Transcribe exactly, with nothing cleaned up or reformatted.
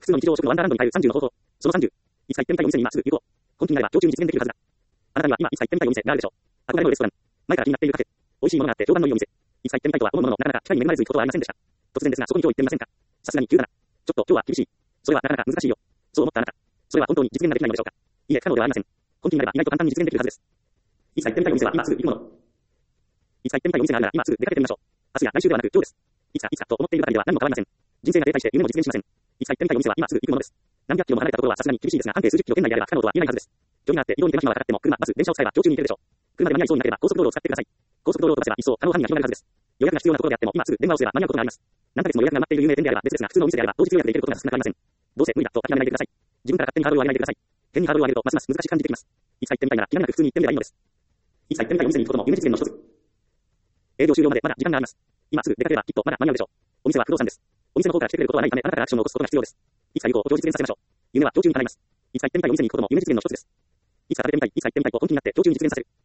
複数の日常食のワンダーランドに変えるさんじゅうの方法。そのさんじゅう。いつか行ってみたいお店に今すぐ行こう。本気になれば常駐に実現できるはずだ。あなたには今いつか行ってみたいお店があるでしょう。憧れのレストラン。前から気になっているカフェ。美味しいものがあって評判のいいお店。いつか行ってみたいとは思うものの、なかなか機会に恵まれず行くことはありませんでした。突然ですが、そこに今日行ってみませんか。さすがに急だな。ちょっと今日は厳しい。それはなかなか難しいよ。そう思ったあなた。それは本当に実現ができないのでしょうか。いいえ、不可能ではありません。本気になれば意外と簡単に実現できるはずです。いつか行ってみたいお店は今すぐ行くもの。いつか行ってみたいお店があるなら今すぐ出かけてみましょう。明日や来週ではなく今日です。いつかいつかと思っているばかりでは何も変わりません。人生が停滞して夢も実現しません。いつか行ってみたいお店は今すぐ行くものです。何百キロも離れたところはさすがに厳しいですが、半径数十キロ圏内であれば不可能とは言えないはずです。距離があって移動に手間暇がかかっても車、バス、電車を使えば常駐に行けるでしょう。車で間に合いそうになければ高速道路を使ってください。高速道路を飛ばせば一層可能範囲が広がるはずです。予約が必要なところであっても今すぐ電話をすれば間に合うことがあります。何ヶ月も予約が待っている有名店であれば別ですが、普通のお店であれば当日予約で行けることなど少なくありません。どうせ無理だと諦めないでください。自分から勝手にハードルを上げないでください。変にハードルを上げるとますます難しく感じてきます。いつか行ってみたいなら気兼ねなく普通に行ってみればいいのです。いつか行ってみたいお店に行くことも夢実現の一つ。営業終了までまだ時間があります。今すぐ出かければきっとまだ間に合うでしょう。お店は不動産です。お店の方から来てくれることはないため、あなたからアクションを起こすことが必要です。いつか有効を実現させましょう。夢は常駐に叶います。いつか行ってみたいお店に行くことも夢実現の一つです。いつか食べてみたい、いつか行ってみたいと本気になって常駐に実現させる。